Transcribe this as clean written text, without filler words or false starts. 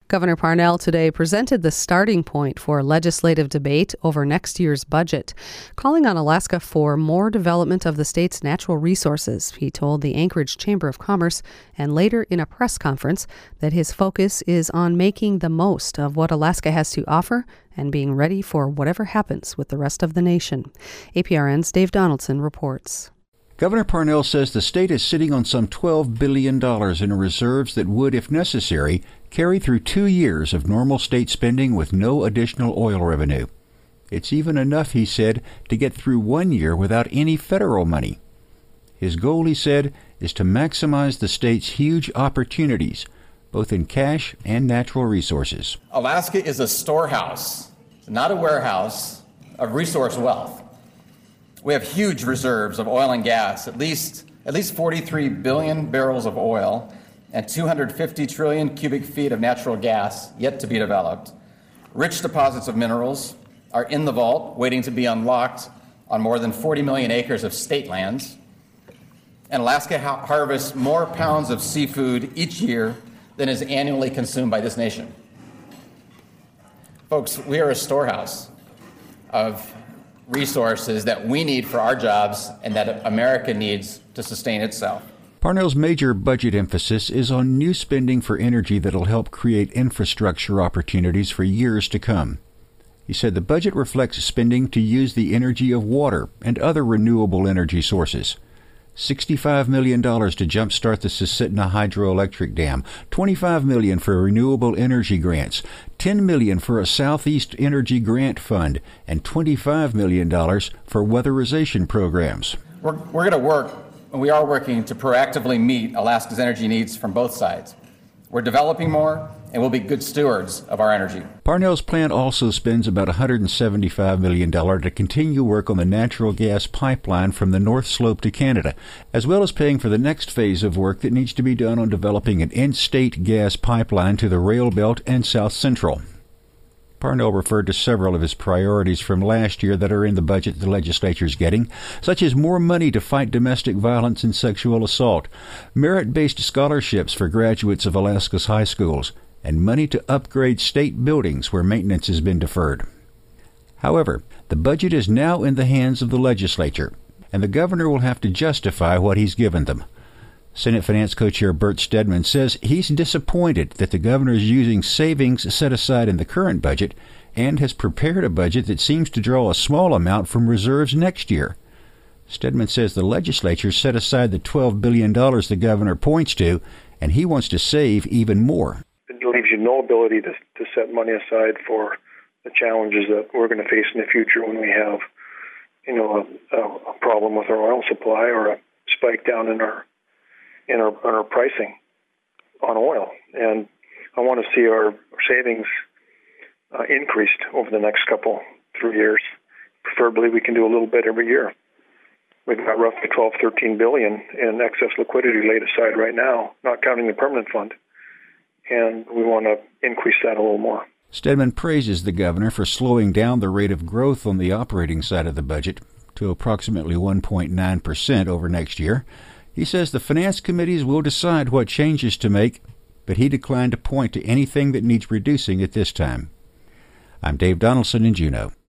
Governor Parnell today presented the starting point for legislative debate over next year's budget, calling on Alaska for more development of the state's natural resources. He told the Anchorage Chamber of Commerce and later in a press conference that his focus is on making the most of what Alaska has to offer and being ready for whatever happens with the rest of the nation. APRN's Dave Donaldson reports. Governor Parnell says the state is sitting on some $12 billion in reserves that would, if necessary, carry through 2 years of normal state spending with no additional oil revenue. It's even enough, he said, to get through 1 year without any federal money. His goal, he said, is to maximize the state's huge opportunities, both in cash and natural resources. Alaska is a storehouse, not a warehouse, of resource wealth. We have huge reserves of oil and gas, at least 43 billion barrels of oil and 250 trillion cubic feet of natural gas yet to be developed. Rich deposits of minerals are in the vault, waiting to be unlocked on more than 40 million acres of state lands. And Alaska harvests more pounds of seafood each year than is annually consumed by this nation. Folks, we are a storehouse of resources that we need for our jobs and that America needs to sustain itself. Parnell's major budget emphasis is on new spending for energy that'll help create infrastructure opportunities for years to come. He said the budget reflects spending to use the energy of water and other renewable energy sources. $65 million to jumpstart the Susitna hydroelectric dam, $25 million for renewable energy grants, $10 million for a Southeast Energy Grant Fund, and $25 million for weatherization programs. We're going to work, and we are working to proactively meet Alaska's energy needs from both sides. We're developing more, and we'll be good stewards of our energy. Parnell's plan also spends about $175 million to continue work on the natural gas pipeline from the North Slope to Canada, as well as paying for the next phase of work that needs to be done on developing an in-state gas pipeline to the Rail Belt and South Central. Parnell referred to several of his priorities from last year that are in the budget the legislature's getting, such as more money to fight domestic violence and sexual assault, merit-based scholarships for graduates of Alaska's high schools, and money to upgrade state buildings where maintenance has been deferred. However, the budget is now in the hands of the legislature, and the governor will have to justify what he's given them. Senate Finance Co-Chair Bert Stedman says he's disappointed that the governor is using savings set aside in the current budget and has prepared a budget that seems to draw a small amount from reserves next year. Stedman says the legislature set aside the $12 billion the governor points to, and he wants to save even more. It leaves you no ability to set money aside for the challenges that we're going to face in the future when we have, a problem with our oil supply or a spike down in our pricing on oil. And I want to see our savings increased over the next 3 years. Preferably, we can do a little bit every year. We've got roughly $12-13 billion in excess liquidity laid aside right now, not counting the permanent fund. And we want to increase that a little more. Stedman praises the governor for slowing down the rate of growth on the operating side of the budget to approximately 1.9% over next year. He says the finance committees will decide what changes to make, but he declined to point to anything that needs reducing at this time. I'm Dave Donaldson in Juneau.